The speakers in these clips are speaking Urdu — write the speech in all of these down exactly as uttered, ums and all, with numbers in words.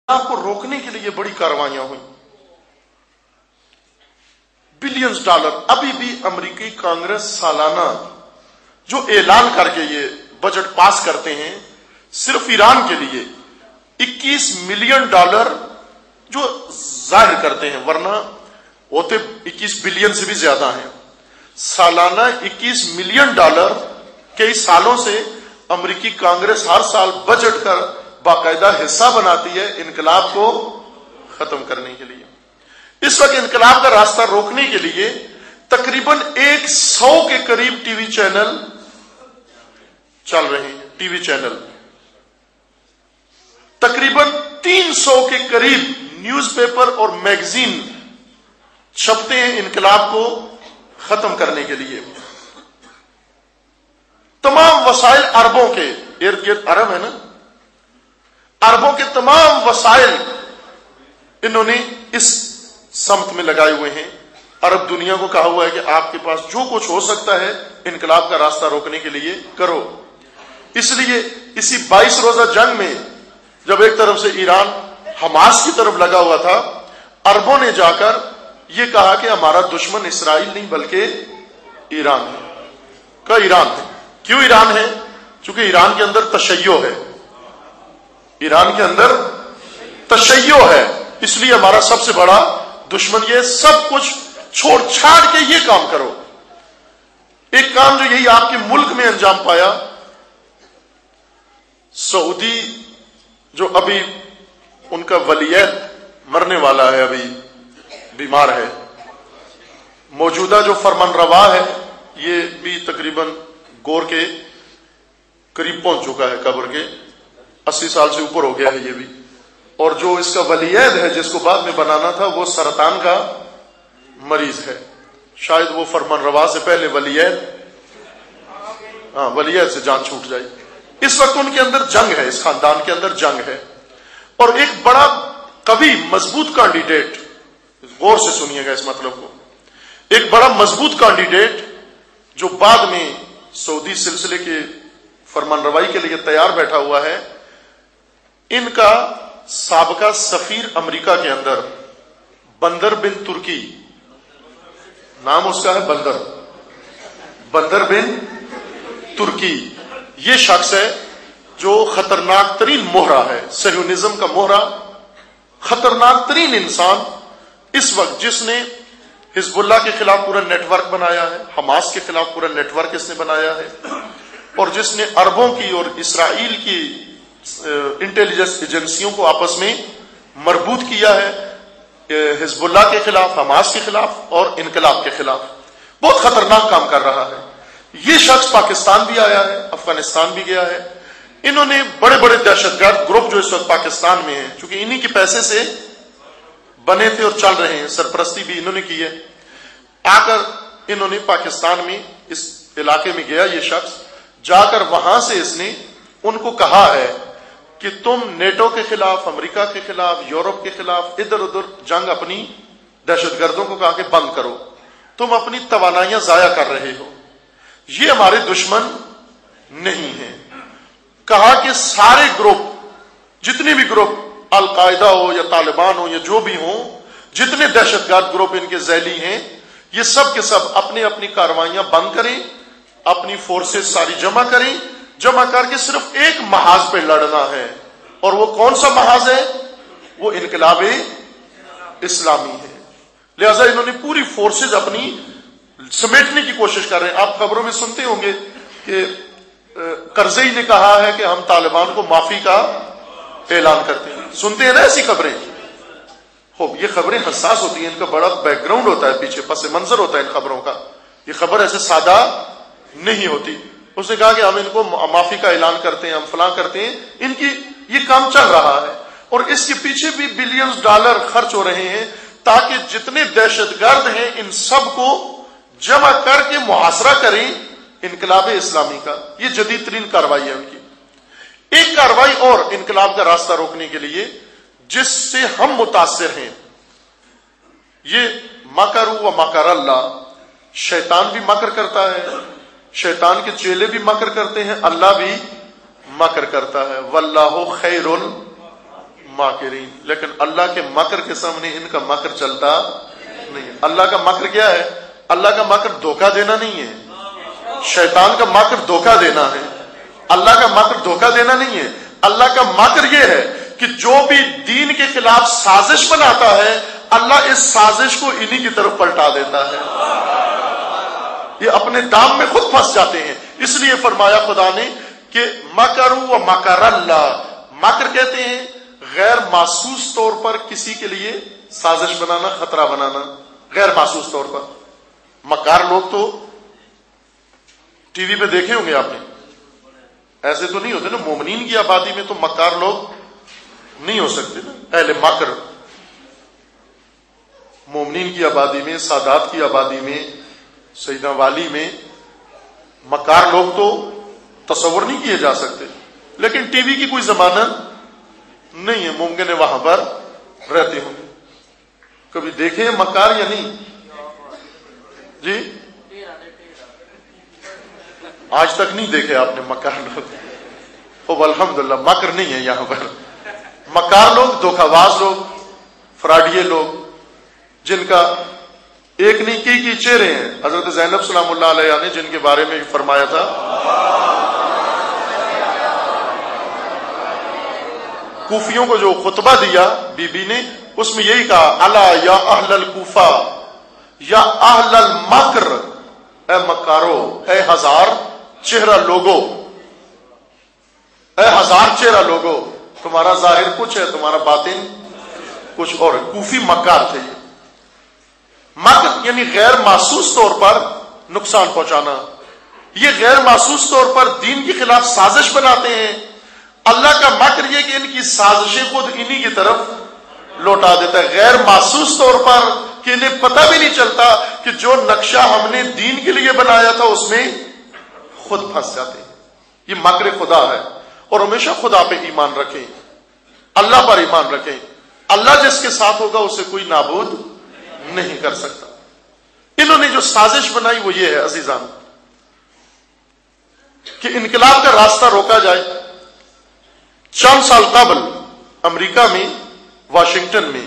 کو روکنے کے لیے بڑی کاروائیاں ہوئی، بلینز ڈالر. ابھی بھی امریکی کانگریس سالانہ جو اعلان کر کے یہ بجٹ پاس کرتے ہیں صرف ایران کے لیے اکیس ملین ڈالر جو ظاہر کرتے ہیں، ورنہ ہوتے اکیس بلین سے بھی زیادہ ہیں. سالانہ اکیس ملین ڈالر کئی سالوں سے امریکی کانگریس ہر سال بجٹ کا باقاعدہ حصہ بناتی ہے انقلاب کو ختم کرنے کے لیے. اس وقت انقلاب کا راستہ روکنے کے لیے تقریباً ایک سو کے قریب ٹی وی چینل چل رہے ہیں. ٹی وی چینل تقریباً تین سو کے قریب نیوز پیپر اور میگزین چھپتے ہیں انقلاب کو ختم کرنے کے لیے. تمام وسائل عربوں کے ارد گرد عرب ہے نا، عربوں کے تمام وسائل انہوں نے اس سمت میں لگائے ہوئے ہیں. عرب دنیا کو کہا ہوا ہے کہ آپ کے پاس جو کچھ ہو سکتا ہے انقلاب کا راستہ روکنے کے لیے کرو. اس لیے اسی بائیس روزہ جنگ میں جب ایک طرف سے ایران حماس کی طرف لگا ہوا تھا، عربوں نے جا کر یہ کہا کہ ہمارا دشمن اسرائیل نہیں بلکہ ایران ہے. کا ایران ہے. کیوں ایران ہے؟ چونکہ ایران کے اندر تشیع ہے. ایران کے اندر تشیع ہے، اس لیے ہمارا سب سے بڑا دشمن یہ. سب کچھ چھوڑ چھاڑ کے یہ کام کرو. ایک کام جو یہی آپ کے ملک میں انجام پایا، سعودی جو ابھی ان کا ولیعہد مرنے والا ہے، ابھی بیمار ہے، موجودہ جو فرمان روا ہے یہ بھی تقریباً گور کے قریب پہنچ چکا ہے، قبر کے اسی سال سے اوپر ہو گیا ہے یہ بھی. اور جو اس کا ولیعہد ہے جس کو بعد میں بنانا تھا وہ سرطان کا مریض ہے. شاید وہ فرمان روا سے پہلے ولیعہد ہاں ولیعہد سے جان چھوٹ جائے. اس وقت ان کے اندر جنگ ہے، اس خاندان کے اندر جنگ ہے. اور ایک بڑا قوی مضبوط کینڈیڈیٹ، غور سے سنیے گا اس مطلب کو، ایک بڑا مضبوط کینڈیڈیٹ جو بعد میں سعودی سلسلے کے فرمان روائی کے لیے تیار بیٹھا ہوا ہے، ان کا سابقہ سفیر امریکہ کے اندر بندر بن ترکی، نام اس کا ہے بندر بندر بن ترکی. یہ شخص ہے جو خطرناک ترین مہرہ ہے، صہیونزم کا مہرہ، خطرناک ترین انسان اس وقت، جس نے حزب اللہ کے خلاف پورا نیٹ ورک بنایا ہے، حماس کے خلاف پورا نیٹ ورک اس نے بنایا ہے، اور جس نے عربوں کی اور اسرائیل کی انٹیلیجنس ایجنسیوں کو آپس میں مربوط کیا ہے حزب اللہ کے خلاف، حماس کے خلاف اور انقلاب کے خلاف. بہت خطرناک کام کر رہا ہے. یہ شخص پاکستان بھی آیا ہے، افغانستان بھی گیا ہے. انہوں نے بڑے بڑے دہشت گرد گروپ جو اس وقت پاکستان میں ہیں، چونکہ انہی کے پیسے سے بنے تھے اور چل رہے ہیں، سرپرستی بھی انہوں نے کی ہے، آ کر انہوں نے پاکستان میں اس علاقے میں گیا. یہ شخص جا کر وہاں سے اس نے ان کو کہا ہے کہ تم نیٹو کے خلاف، امریکہ کے خلاف، یورپ کے خلاف ادھر ادھر جنگ اپنی دہشت گردوں کو کہا کہ بند کرو، تم اپنی توانائیاں ضائع کر رہے ہو، یہ ہمارے دشمن نہیں ہیں. کہا کہ سارے گروپ، جتنے بھی گروپ، القاعدہ ہو یا طالبان ہو یا جو بھی ہوں، جتنے دہشت گرد گروپ ان کے ذیلی ہیں، یہ سب کے سب اپنی اپنی کاروائیاں بند کریں، اپنی فورسز ساری جمع کریں، جمع کر کے صرف ایک محاذ پہ لڑنا ہے. اور وہ کون سا محاذ ہے؟ وہ انقلاب اسلامی ہے. لہذا انہوں نے پوری فورسز اپنی سمیٹنے کی کوشش کر رہے ہیں. آپ خبروں میں سنتے ہوں گے کہ کرزئی نے کہا ہے کہ ہم طالبان کو معافی کا اعلان کرتے ہیں. سنتے ہیں نا ایسی خبریں؟ خوب، یہ خبریں حساس ہوتی ہیں، ان کا بڑا بیک گراؤنڈ ہوتا ہے، پیچھے پس منظر ہوتا ہے ان خبروں کا. یہ خبر ایسے سادہ نہیں ہوتی. اس نے کہا کہ ہم ان کو معافی کا اعلان کرتے ہیں، ہم فلاں کرتے ہیں. ان کی یہ کام چل رہا ہے اور اس کے پیچھے بھی بلینز ڈالر خرچ ہو رہے ہیں تاکہ جتنے دہشت گرد ہیں ان سب کو جمع کر کے محاصرہ کریں انقلاب اسلامی کا. یہ جدید ترین کاروائی ہے ان کی. ایک کاروائی اور انقلاب کا راستہ روکنے کے لیے جس سے ہم متاثر ہیں، یہ مکر و مکر اللہ. شیطان بھی مکر کرتا ہے، شیطان کے چیلے بھی مکر کرتے ہیں، اللہ بھی مکر کرتا ہے. واللہ خیر ماکرین، لیکن اللہ کے مکر کے سامنے ان کا مکر چلتا نہیں۔ اللہ کا مکر کیا ہے؟ اللہ کا مکر دھوکہ دینا نہیں ہے، شیطان کا مکر دھوکہ دینا ہے، اللہ کا مکر دھوکہ دینا نہیں ہے۔ اللہ کا مکر یہ ہے کہ جو بھی دین کے خلاف سازش بناتا ہے اللہ اس سازش کو انہی کی طرف پلٹا دیتا ہے، یہ اپنے دام میں خود پھنس جاتے ہیں۔ اس لیے فرمایا خدا نے کہ مکروا و مکر اللہ، مکر کہتے ہیں غیر محسوس طور پر کسی کے لیے سازش بنانا، خطرہ بنانا، غیر محسوس طور پر۔ مکار لوگ تو ٹی وی پہ دیکھے ہوں گے آپ نے، ایسے تو نہیں ہوتے نا، مومنین کی آبادی میں تو مکار لوگ نہیں ہو سکتے نا، اہل مکر مومنین کی آبادی میں، سادات کی آبادی میں، سیدنا والی میں مکار لوگ تو تصور نہیں کیے جا سکتے، لیکن ٹی وی کی کوئی ضمانت نہیں ہے، ممکن ہے وہاں پر رہتے ہوں گے۔ کبھی دیکھے ہیں مکار یا نہیں جی؟ آج تک نہیں دیکھے آپ نے مکار لوگ؟ الحمدللہ مکر نہیں ہے یہاں پر، مکار لوگ دھوکہ باز لوگ، فراڈیے لوگ، جن کا ایک نہیں کی کی چہرے ہیں۔ حضرت زینب سلام اللہ علیہ نے جن کے بارے میں فرمایا تھا، کوفیوں کو جو خطبہ دیا بی بی نے، اس میں یہی کہا، الا یا اہل الکوفہ یا اہل المکر، اے مکارو، اے ہزار چہرہ لوگو، اے ہزار چہرہ لوگو، تمہارا ظاہر کچھ ہے، تمہارا باطن کچھ اور ہے۔ کوفی مکار تھے۔ یہ مکر یعنی غیر محسوس طور پر نقصان پہنچانا، یہ غیر محسوس طور پر دین کے خلاف سازش بناتے ہیں۔ اللہ کا مکر یہ کہ ان کی سازشیں خود انہی کی طرف لوٹا دیتا ہے، غیر محسوس طور پر، کہ انہیں پتہ بھی نہیں چلتا کہ جو نقشہ ہم نے دین کے لیے بنایا تھا اس میں خود پھنس جاتے ہیں۔ یہ مکر خدا ہے، اور ہمیشہ خدا پہ ایمان رکھیں، اللہ پر ایمان رکھیں۔ اللہ جس کے ساتھ ہوگا اسے کوئی نابود نہیں کر سکتا۔ انہوں نے جو سازش بنائی وہ یہ ہے عزیزان کہ انقلاب کا راستہ روکا جائے۔ چند سال قبل امریکہ میں واشنگٹن میں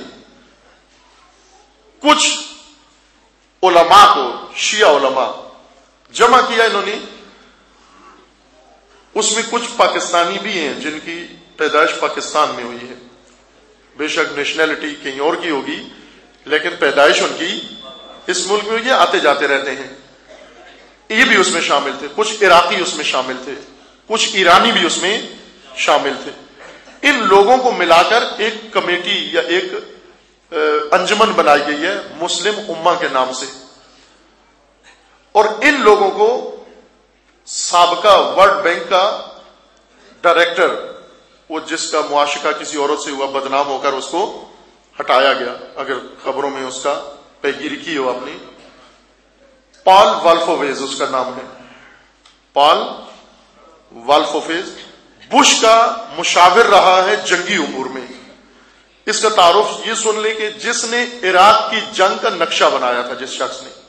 کچھ علماء کو، شیعہ علماء جمع کیا انہوں نے، اس میں کچھ پاکستانی بھی ہیں جن کی پیدائش پاکستان میں ہوئی ہے، بے شک نیشنلٹی کہیں اور کی ہوگی لیکن پیدائش ان کی اس ملک میں ہوئی ہے، آتے جاتے رہتے ہیں، یہ بھی اس میں شامل تھے، کچھ عراقی اس میں شامل تھے، کچھ ایرانی بھی اس میں شامل تھے۔ ان لوگوں کو ملا کر ایک کمیٹی یا ایک انجمن بنائی گئی ہے مسلم امہ کے نام سے، اور ان لوگوں کو سابقہ ورلڈ بینک کا ڈائریکٹر، وہ جس کا معاشقہ کسی عورت سے ہوا، بدنام ہو کر اس کو ہٹایا گیا، اگر خبروں میں اس کا پیگیری کی ہو اپنی، پال والفویز اس کا نام ہے، پال والفویز بش کا مشاور رہا ہے جنگی امور میں۔ اس کا تعارف یہ سن لیں کہ جس نے عراق کی جنگ کا نقشہ بنایا تھا، جس شخص نے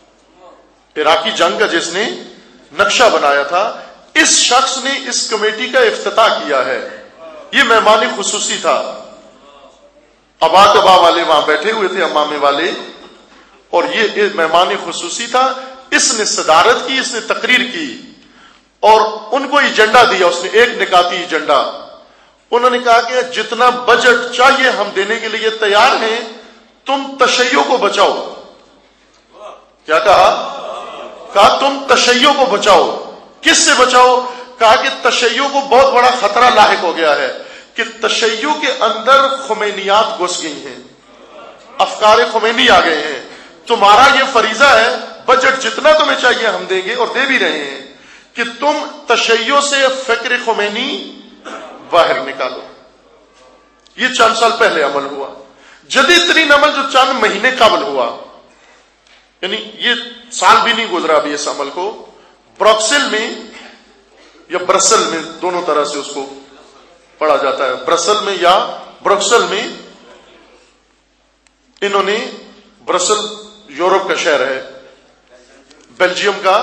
عراقی جنگ کا جس نے نقشہ بنایا تھا، اس شخص نے اس کمیٹی کا افتتاح کیا ہے۔ یہ مہمان خصوصی تھا، ابا کبا والے وہاں بیٹھے ہوئے تھے، امامے والے، اور یہ مہمان خصوصی تھا۔ اس نے صدارت کی، اس نے تقریر کی اور ان کو ایجنڈا دیا، اس نے ایک نکاتی ایجنڈا۔ انہوں نے کہا کہ جتنا بجٹ چاہیے ہم دینے کے لیے تیار ہیں، تم تشیع کو بچاؤ۔ کیا کہا؟ کہا تم تشیع کو بچاؤ۔ کس سے بچاؤ؟ کہا کہ تشیع کو بہت بڑا خطرہ لاحق ہو گیا ہے کہ تشیع کے اندر خمینیات گھس گئی ہیں، افکار خمینی آ گئے ہیں، تمہارا یہ فریضہ ہے، بجٹ جتنا تمہیں چاہیے ہم دیں گے اور دے بھی رہے ہیں، کہ تم تشیع سے فکر خمینی باہر نکالو۔ یہ چند سال پہلے عمل ہوا۔ جدید ترین عمل جو چند مہینے قبل ہوا، یعنی یہ سال بھی نہیں گزرا ابھی اس عمل کو، برکسل میں یا برسل میں، دونوں طرح سے اس کو پڑھا جاتا ہے، برسل میں یا برکسل میں، انہوں نے، برسل یورپ کا شہر ہے، بیلجیم کا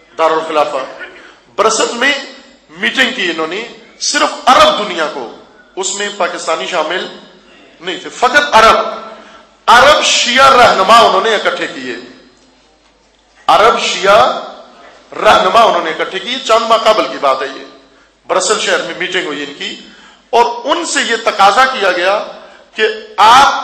دارالخلافہ، برسل میں میٹنگ کی انہوں نے، صرف عرب دنیا کو اس میں پاکستانی شامل نہیں تھے، فقط عرب عرب شیعہ رہنما انہوں نے اکٹھے کیے، عرب شیعہ رہنما انہوں نے اکٹھے کیے، چند ماہ قبل کی بات ہے یہ، برسل شہر میں میٹنگ ہوئی ان کی، اور ان سے یہ تقاضا کیا گیا کہ آپ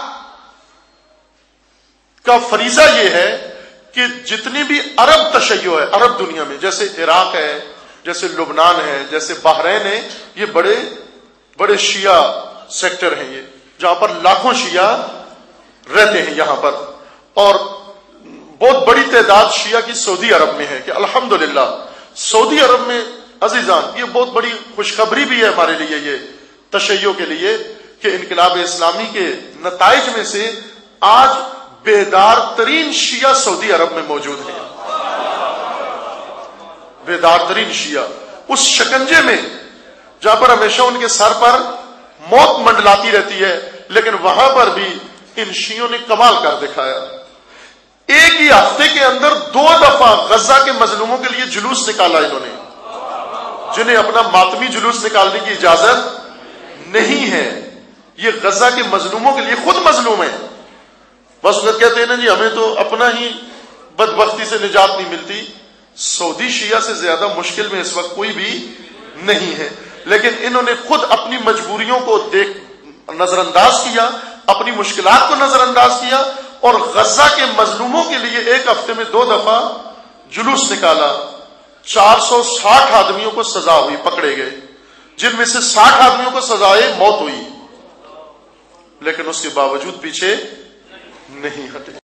کا فریضہ یہ ہے کہ جتنی بھی عرب تشیع ہے عرب دنیا میں، جیسے عراق ہے، جیسے لبنان ہے، جیسے بحرین ہے، یہ بڑے بڑے شیعہ سیکٹر ہیں، یہ جہاں پر لاکھوں شیعہ رہتے ہیں یہاں پر، اور بہت بڑی تعداد شیعہ کی سعودی عرب میں ہے کہ الحمدللہ سعودی عرب میں عزیزان یہ بہت بڑی خوشخبری بھی ہے ہمارے لیے یہ تشیع کے لیے کہ انقلاب اسلامی کے نتائج میں سے آج بیدار ترین شیعہ سعودی عرب میں موجود ہیں، بیدار ترین شیعہ اس شکنجے میں جہاں پر ہمیشہ ان کے سر پر موت منڈلاتی رہتی ہے، لیکن وہاں پر بھی ان شیعوں نے کمال کر دکھایا، ایک ہی ہفتے کے اندر دو دفعہ غزہ کے مظلوموں کے لیے جلوس نکالا انہوں نے، جنہیں اپنا ماتمی جلوس نکالنے کی اجازت نہیں ہے، یہ غزہ کے مظلوموں کے لیے خود مظلوم ہیں، بس وہ کہتے ہیں نا جی ہمیں تو اپنا ہی بدبختی سے نجات نہیں ملتی، سعودی شیعہ سے زیادہ مشکل میں اس وقت کوئی بھی نہیں ہے، لیکن انہوں نے خود اپنی مجبوریوں کو دیکھ نظر انداز کیا، اپنی مشکلات کو نظر انداز کیا، اور غزہ کے مظلوموں کے لیے ایک ہفتے میں دو دفعہ جلوس نکالا، چار سو ساٹھ آدمیوں کو سزا ہوئی، پکڑے گئے، جن میں سے ساٹھ آدمیوں کو سزائے موت ہوئی، لیکن اس کے باوجود پیچھے نہیں ہٹے۔